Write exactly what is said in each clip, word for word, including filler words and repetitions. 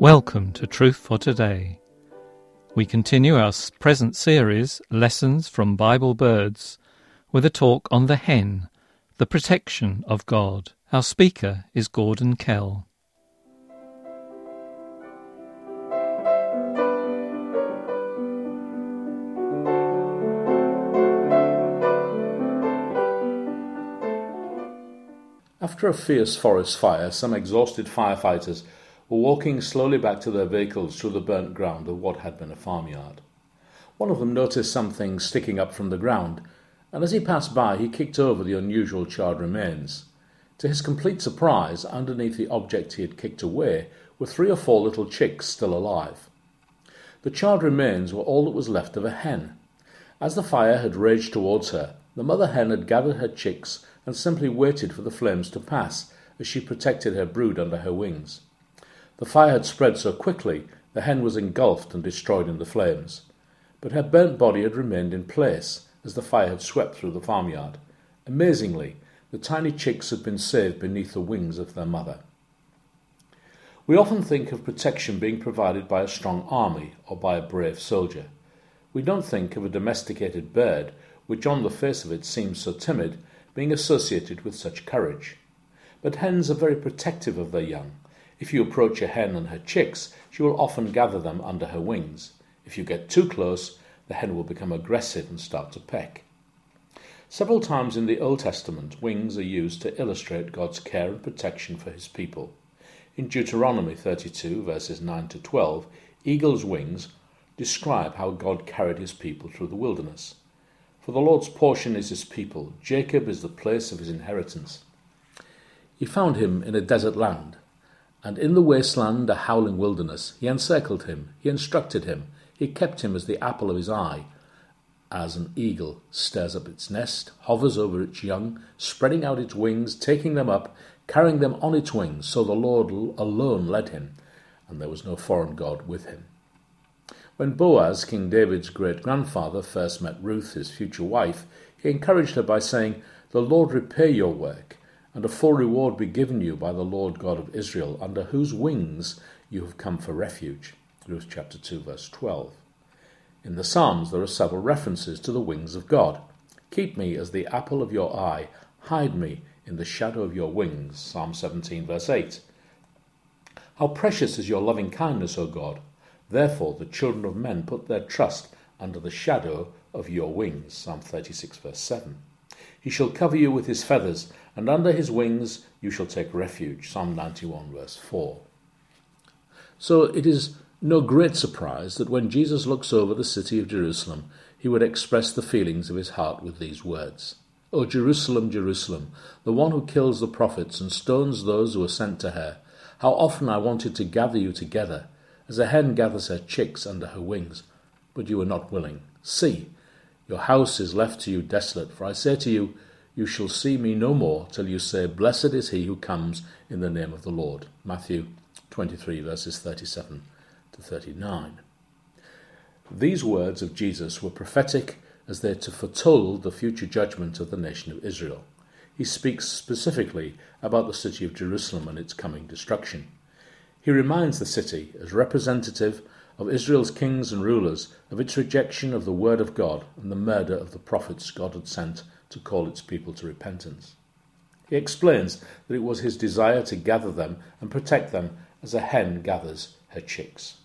Welcome to Truth for Today. We continue our present series, Lessons from Bible Birds, with a talk on the hen, the protection of God. Our speaker is Gordon Kell. After a fierce forest fire, some exhausted firefighters were walking slowly back to their vehicles through the burnt ground of what had been a farmyard. One of them noticed something sticking up from the ground, and as he passed by, he kicked over the unusual charred remains. To his complete surprise, underneath the object he had kicked away were three or four little chicks still alive. The charred remains were all that was left of a hen. As the fire had raged towards her, the mother hen had gathered her chicks and simply waited for the flames to pass as she protected her brood under her wings. The fire had spread so quickly, the hen was engulfed and destroyed in the flames. But her burnt body had remained in place as the fire had swept through the farmyard. Amazingly, the tiny chicks had been saved beneath the wings of their mother. We often think of protection being provided by a strong army or by a brave soldier. We don't think of a domesticated bird, which on the face of it seems so timid, being associated with such courage. But hens are very protective of their young. If you approach a hen and her chicks, she will often gather them under her wings. If you get too close, the hen will become aggressive and start to peck. Several times in the Old Testament, wings are used to illustrate God's care and protection for his people. In Deuteronomy thirty-two, verses nine to twelve, eagle's wings describe how God carried his people through the wilderness. For the Lord's portion is his people, Jacob is the place of his inheritance. He found him in a desert land, and in the wasteland, a howling wilderness. He encircled him, he instructed him, he kept him as the apple of his eye. As an eagle stirs up its nest, hovers over its young, spreading out its wings, taking them up, carrying them on its wings, so the Lord alone led him, and there was no foreign god with him. When Boaz, King David's great-grandfather, first met Ruth, his future wife, he encouraged her by saying, "The Lord repay your work, and a full reward be given you by the Lord God of Israel, under whose wings you have come for refuge." Ruth chapter two, verse twelve. In the Psalms there are several references to the wings of God. "Keep me as the apple of your eye, hide me in the shadow of your wings." Psalm seventeen, verse eight. "How precious is your loving kindness, O God! Therefore the children of men put their trust under the shadow of your wings." Psalm thirty-six, verse seven. "He shall cover you with his feathers, and under his wings you shall take refuge." Psalm ninety-one, verse four. So it is no great surprise that when Jesus looks over the city of Jerusalem, he would express the feelings of his heart with these words. "O Jerusalem, Jerusalem, the one who kills the prophets and stones those who are sent to her, how often I wanted to gather you together, as a hen gathers her chicks under her wings, but you were not willing. See, your house is left to you desolate, for I say to you, you shall see me no more till you say, Blessed is he who comes in the name of the Lord." Matthew twenty-three, verses thirty-seven to thirty-nine. These words of Jesus were prophetic as they foretold the future judgment of the nation of Israel. He speaks specifically about the city of Jerusalem and its coming destruction. He reminds the city, as representative of Israel's kings and rulers, of its rejection of the word of God and the murder of the prophets God had sent to call its people to repentance. He explains that it was his desire to gather them and protect them as a hen gathers her chicks.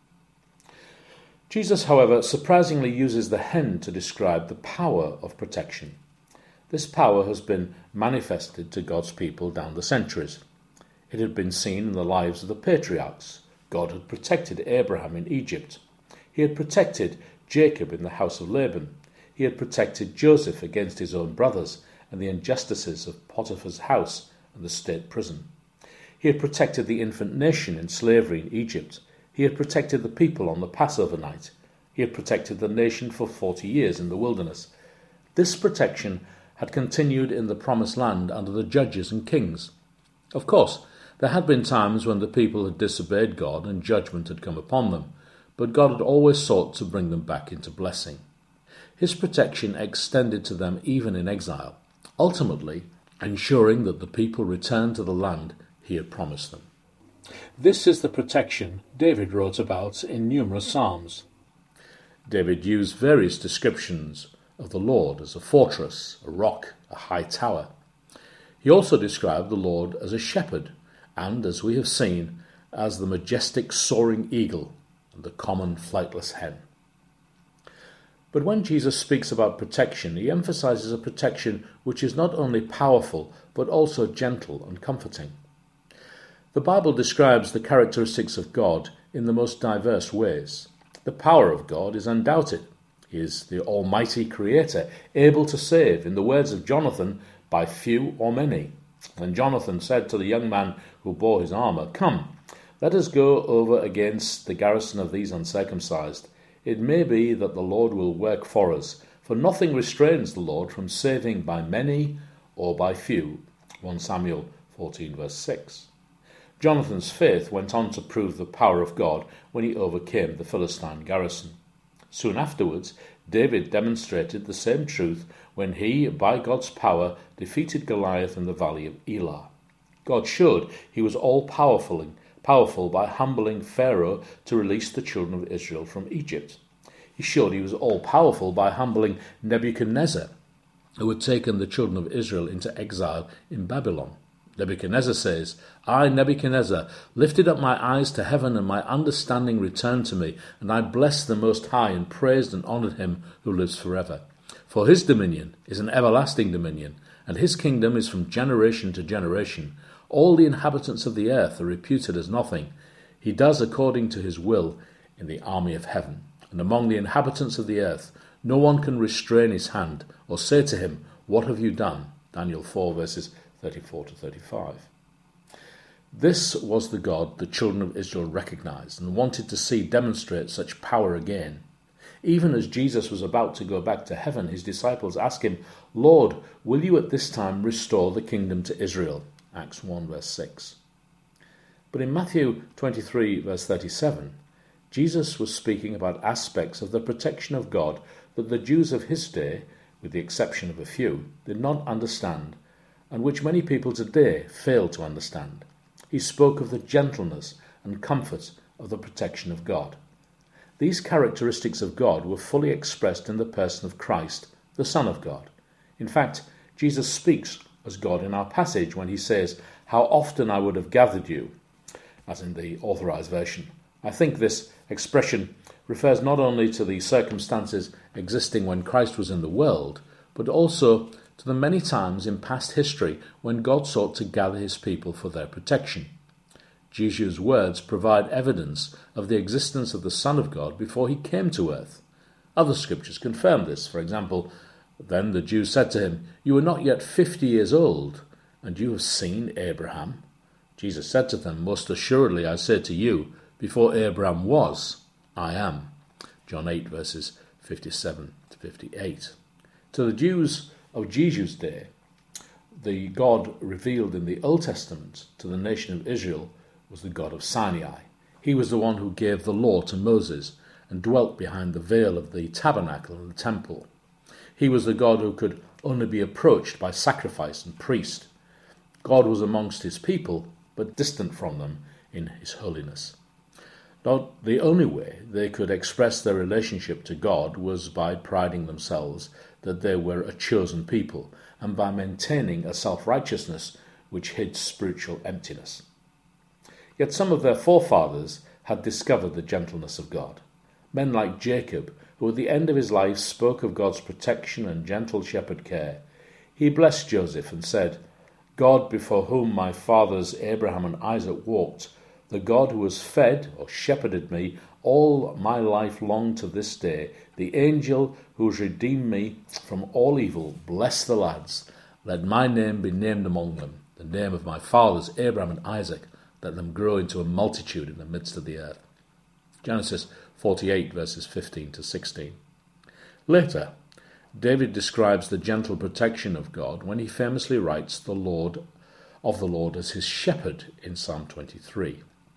Jesus, however, surprisingly uses the hen to describe the power of protection. This power has been manifested to God's people down the centuries. It had been seen in the lives of the patriarchs. God had protected Abraham in Egypt. He had protected Jacob in the house of Laban. He had protected Joseph against his own brothers and the injustices of Potiphar's house and the state prison. He had protected the infant nation in slavery in Egypt. He had protected the people on the Passover night. He had protected the nation for forty years in the wilderness. This protection had continued in the promised land under the judges and kings. Of course, there had been times when the people had disobeyed God and judgment had come upon them, but God had always sought to bring them back into blessing. His protection extended to them even in exile, ultimately ensuring that the people returned to the land he had promised them. This is the protection David wrote about in numerous psalms. David used various descriptions of the Lord as a fortress, a rock, a high tower. He also described the Lord as a shepherd, and, as we have seen, as the majestic soaring eagle and the common flightless hen. But when Jesus speaks about protection, he emphasizes a protection which is not only powerful, but also gentle and comforting. The Bible describes the characteristics of God in the most diverse ways. The power of God is undoubted. He is the almighty creator, able to save, in the words of Jonathan, by few or many. When Jonathan said to the young man who bore his armour, "Come, let us go over against the garrison of these uncircumcised. It may be that the Lord will work for us, for nothing restrains the Lord from saving by many or by few." First Samuel fourteen verse six. Jonathan's faith went on to prove the power of God when he overcame the Philistine garrison. Soon afterwards, David demonstrated the same truth when he, by God's power, defeated Goliath in the valley of Elah. God showed he was all-powerful powerful by humbling Pharaoh to release the children of Israel from Egypt. He showed he was all-powerful by humbling Nebuchadnezzar, who had taken the children of Israel into exile in Babylon. Nebuchadnezzar says, "I, Nebuchadnezzar, lifted up my eyes to heaven, and my understanding returned to me, and I blessed the Most High, and praised and honoured him who lives forever. For his dominion is an everlasting dominion, and his kingdom is from generation to generation. All the inhabitants of the earth are reputed as nothing. He does according to his will in the army of heaven. And among the inhabitants of the earth, no one can restrain his hand, or say to him, 'What have you done?'" Daniel four, verses thirty-four to thirty-five. This was the God the children of Israel recognized and wanted to see demonstrate such power again. Even as Jesus was about to go back to heaven, his disciples asked him, "Lord, will you at this time restore the kingdom to Israel?" Acts one, verse six. But in Matthew twenty-three, verse thirty-seven, Jesus was speaking about aspects of the protection of God that the Jews of his day, with the exception of a few, did not understand, and which many people today fail to understand. He spoke of the gentleness and comfort of the protection of God. These characteristics of God were fully expressed in the person of Christ, the Son of God. In fact, Jesus speaks as God in our passage when he says, "How often I would have gathered you," as in the Authorized Version. I think this expression refers not only to the circumstances existing when Christ was in the world, but also to the many times in past history when God sought to gather his people for their protection. Jesus' words provide evidence of the existence of the Son of God before he came to earth. Other scriptures confirm this. For example, then the Jews said to him, "You are not yet fifty years old, and you have seen Abraham?" Jesus said to them, "Most assuredly I say to you, before Abraham was, I am." John eight, verses fifty-seven to fifty-eight. To the Jews of Jesus' day, the God revealed in the Old Testament to the nation of Israel was the God of Sinai. He was the one who gave the law to Moses and dwelt behind the veil of the tabernacle and the temple. He was the God who could only be approached by sacrifice and priest. God was amongst his people, but distant from them in his holiness. Not the only way they could express their relationship to God was by priding themselves that they were a chosen people, and by maintaining a self-righteousness which hid spiritual emptiness. Yet some of their forefathers had discovered the gentleness of God. Men like Jacob, who at the end of his life spoke of God's protection and gentle shepherd care. He blessed Joseph and said, "God before whom my fathers Abraham and Isaac walked, the God who has fed or shepherded me all my life long to this day, the angel who has redeemed me from all evil, bless the lads. Let my name be named among them, the name of my fathers Abraham and Isaac. Let them grow into a multitude in the midst of the earth." Genesis forty-eight, verses fifteen to sixteen. Later, David describes the gentle protection of God when he famously writes the Lord of the Lord as his shepherd in Psalm twenty-three.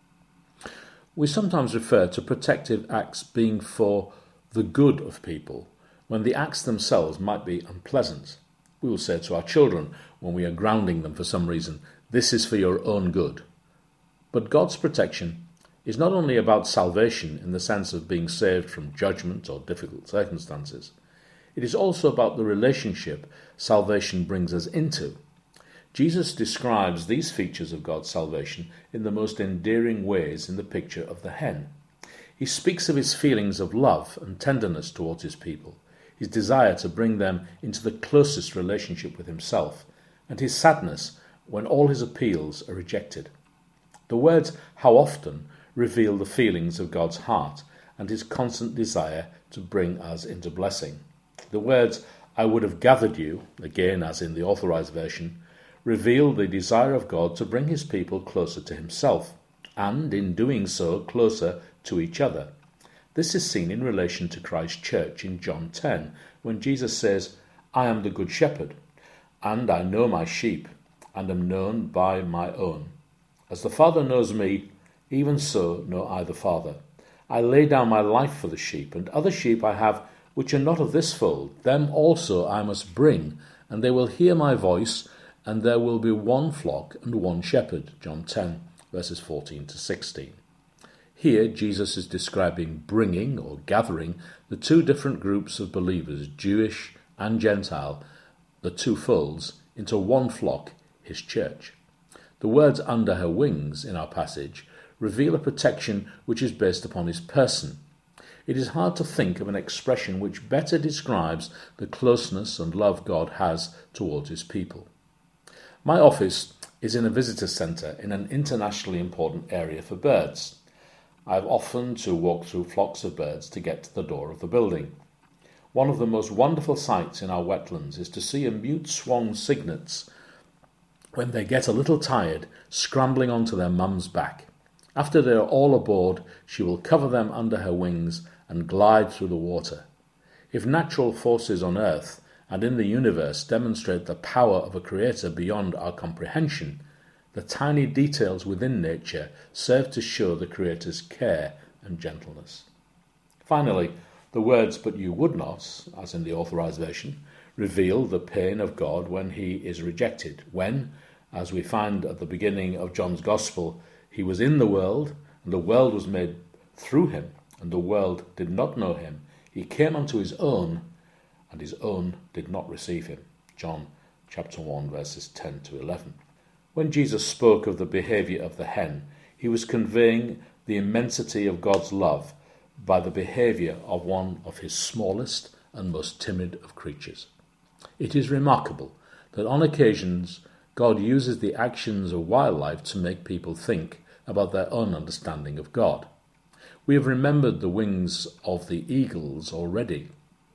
We sometimes refer to protective acts being for the good of people, when the acts themselves might be unpleasant. We will say to our children when we are grounding them for some reason, "This is for your own good." But God's protection is not only about salvation in the sense of being saved from judgment or difficult circumstances. It is also about the relationship salvation brings us into. Jesus describes these features of God's salvation in the most endearing ways in the picture of the hen. He speaks of his feelings of love and tenderness towards his people, his desire to bring them into the closest relationship with himself, and his sadness when all his appeals are rejected. The words "how often" reveal the feelings of God's heart and his constant desire to bring us into blessing. The words "I would have gathered you," again as in the Authorized Version, reveal the desire of God to bring his people closer to himself, and in doing so closer to each other. This is seen in relation to Christ's church in John ten, when Jesus says, "I am the good shepherd, and I know my sheep, and am known by my own. As the Father knows me, even so know I the Father. I lay down my life for the sheep, and other sheep I have which are not of this fold. Them also I must bring, and they will hear my voice, and there will be one flock and one shepherd." John ten, verses fourteen to sixteen. Here Jesus is describing bringing or gathering the two different groups of believers, Jewish and Gentile, the two folds, into one flock, his church. The words "under her wings" in our passage reveal a protection which is based upon his person. It is hard to think of an expression which better describes the closeness and love God has towards his people. My office is in a visitor centre in an internationally important area for birds. I have often to walk through flocks of birds to get to the door of the building. One of the most wonderful sights in our wetlands is to see a mute swan cygnets, when they get a little tired, scrambling onto their mum's back. After they are all aboard, she will cover them under her wings and glide through the water. If natural forces on earth and in the universe demonstrate the power of a creator beyond our comprehension, the tiny details within nature serve to show the creator's care and gentleness. Finally, the words "but you would not," as in the Authorized Version, reveal the pain of God when he is rejected, when, as we find at the beginning of John's Gospel, he was in the world, and the world was made through him, and the world did not know him. He came unto his own, and his own did not receive him. John chapter one, verses ten to eleven. When Jesus spoke of the behaviour of the hen, he was conveying the immensity of God's love by the behaviour of one of his smallest and most timid of creatures. It is remarkable that on occasions God uses the actions of wildlife to make people think about their own understanding of God. We have remembered the wings of the eagles already.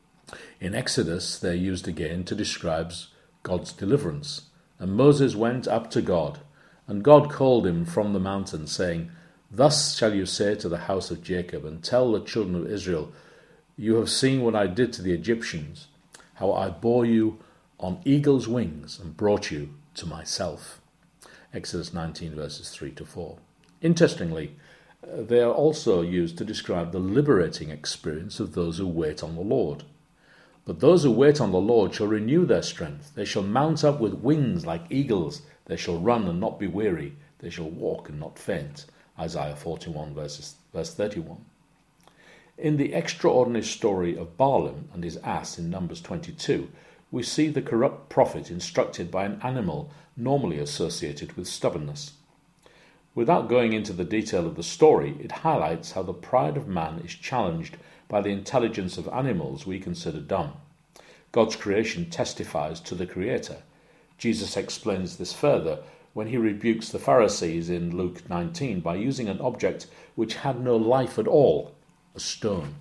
In Exodus they are used again to describe God's deliverance. And Moses went up to God, and God called him from the mountain, saying, "Thus shall you say to the house of Jacob, and tell the children of Israel, you have seen what I did to the Egyptians, how I bore you on eagle's wings and brought you to myself." Exodus nineteen, verses three to four. Interestingly, they are also used to describe the liberating experience of those who wait on the Lord. "But those who wait on the Lord shall renew their strength. They shall mount up with wings like eagles. They shall run and not be weary. They shall walk and not faint." Isaiah forty-one, verses, verse thirty-one. In the extraordinary story of Balaam and his ass in Numbers twenty-two, we see the corrupt prophet instructed by an animal normally associated with stubbornness. Without going into the detail of the story, it highlights how the pride of man is challenged by the intelligence of animals we consider dumb. God's creation testifies to the Creator. Jesus explains this further when he rebukes the Pharisees in Luke nineteen by using an object which had no life at all, a stone.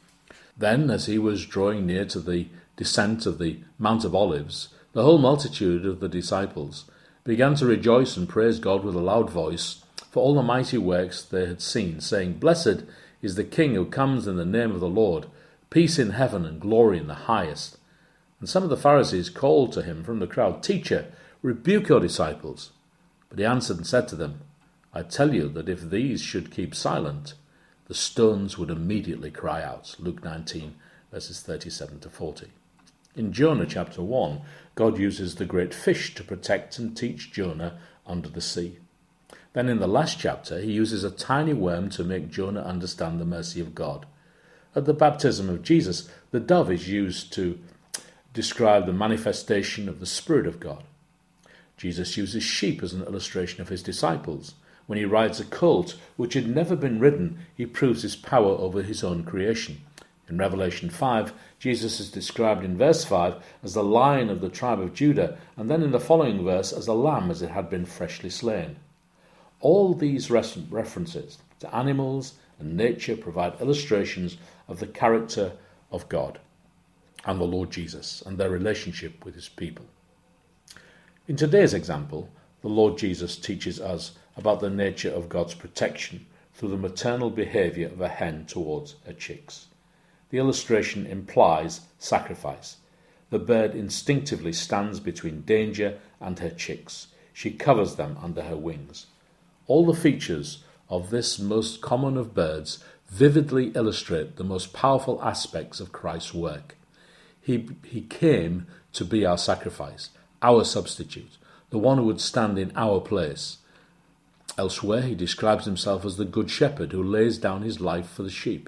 Then, as he was drawing near to the descent of the Mount of Olives, the whole multitude of the disciples began to rejoice and praise God with a loud voice for all the mighty works they had seen, saying, "Blessed is the King who comes in the name of the Lord, peace in heaven and glory in the highest." And some of the Pharisees called to him from the crowd, "Teacher, rebuke your disciples." But he answered and said to them, "I tell you that if these should keep silent, the stones would immediately cry out." Luke nineteen, verses thirty-seven to forty. In Jonah chapter one, God uses the great fish to protect and teach Jonah under the sea. Then in the last chapter, he uses a tiny worm to make Jonah understand the mercy of God. At the baptism of Jesus, the dove is used to describe the manifestation of the Spirit of God. Jesus uses sheep as an illustration of his disciples. When he rides a colt which had never been ridden, he proves his power over his own creation. In Revelation five, Jesus is described in verse five as the Lion of the tribe of Judah, and then in the following verse as a lamb as it had been freshly slain. All these references to animals and nature provide illustrations of the character of God and the Lord Jesus and their relationship with his people. In today's example, the Lord Jesus teaches us about the nature of God's protection through the maternal behaviour of a hen towards her chicks. The illustration implies sacrifice. The bird instinctively stands between danger and her chicks. She covers them under her wings. All the features of this most common of birds vividly illustrate the most powerful aspects of Christ's work. He, he came to be our sacrifice, our substitute, the one who would stand in our place. Elsewhere, he describes himself as the good shepherd who lays down his life for the sheep.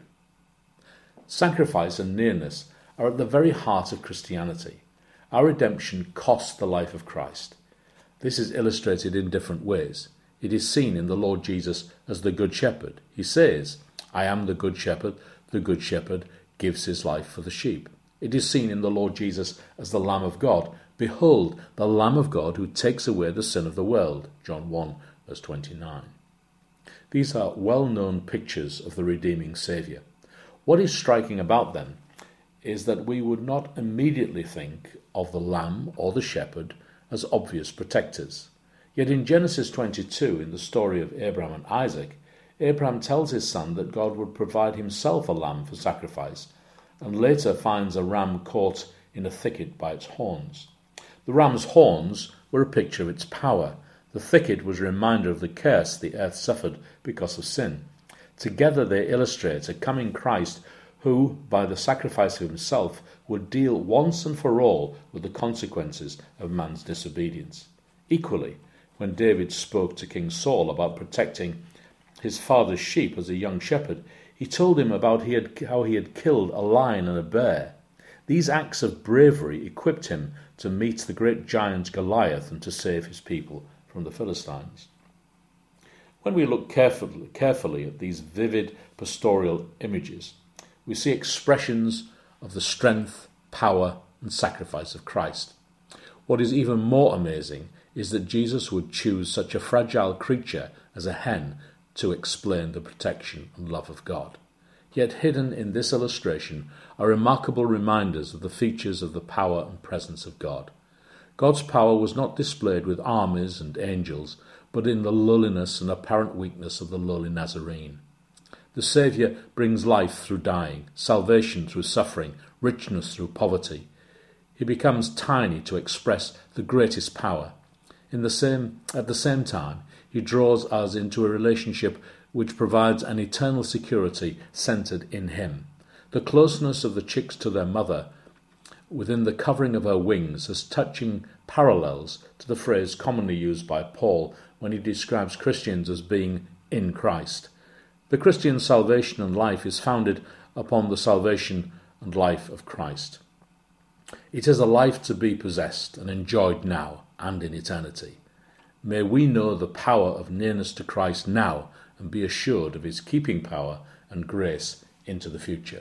Sacrifice and nearness are at the very heart of Christianity. Our redemption cost the life of Christ. This is illustrated in different ways. It is seen in the Lord Jesus as the good shepherd. He says, "I am the good shepherd. The good shepherd gives his life for the sheep." It is seen in the Lord Jesus as the Lamb of God. "Behold, the Lamb of God who takes away the sin of the world." John one, verse twenty-nine. These are well-known pictures of the redeeming Saviour. What is striking about them is that we would not immediately think of the lamb or the shepherd as obvious protectors. Yet in Genesis twenty-two, in the story of Abraham and Isaac, Abraham tells his son that God would provide himself a lamb for sacrifice, and later finds a ram caught in a thicket by its horns. The ram's horns were a picture of its power. The thicket was a reminder of the curse the earth suffered because of sin. Together they illustrate a coming Christ who, by the sacrifice of himself, would deal once and for all with the consequences of man's disobedience. Equally, when David spoke to King Saul about protecting his father's sheep as a young shepherd, he told him about he had, how he had killed a lion and a bear. These acts of bravery equipped him to meet the great giant Goliath and to save his people from the Philistines. When we look carefully, carefully at these vivid pastoral images, we see expressions of the strength, power, and sacrifice of Christ. What is even more amazing is that Jesus would choose such a fragile creature as a hen to explain the protection and love of God. Yet hidden in this illustration are remarkable reminders of the features of the power and presence of God. God's power was not displayed with armies and angels, but in the lowliness and apparent weakness of the lowly Nazarene. The Saviour brings life through dying, salvation through suffering, richness through poverty. He becomes tiny to express the greatest power. In the same, at the same time, he draws us into a relationship which provides an eternal security centred in him. The closeness of the chicks to their mother within the covering of her wings has touching parallels to the phrase commonly used by Paul when he describes Christians as being in Christ. The Christian salvation and life is founded upon the salvation and life of Christ. It is a life to be possessed and enjoyed now and in eternity. May we know the power of nearness to Christ now and be assured of his keeping power and grace into the future.